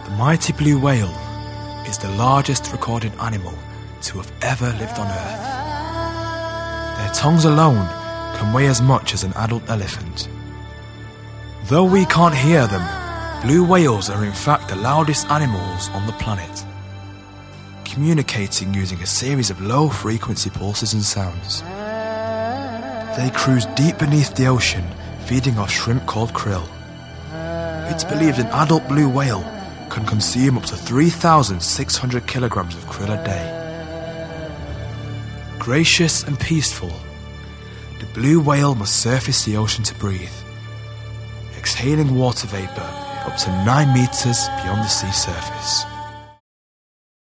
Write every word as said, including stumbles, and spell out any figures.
The mighty blue whale is the largest recorded animal to have ever lived on Earth. Their tongues alone can weigh as much as an adult elephant. Though we can't hear them, blue whales are in fact the loudest animals on the planet, communicating using a series of low-frequency pulses and sounds. They cruise deep beneath the ocean, feeding off shrimp called krill. It's believed an adult blue whale can consume up to three thousand six hundred kilograms of krill a day. Gracious and peaceful, the blue whale must surface the ocean to breathe, exhaling water vapor up to nine meters beyond the sea surface.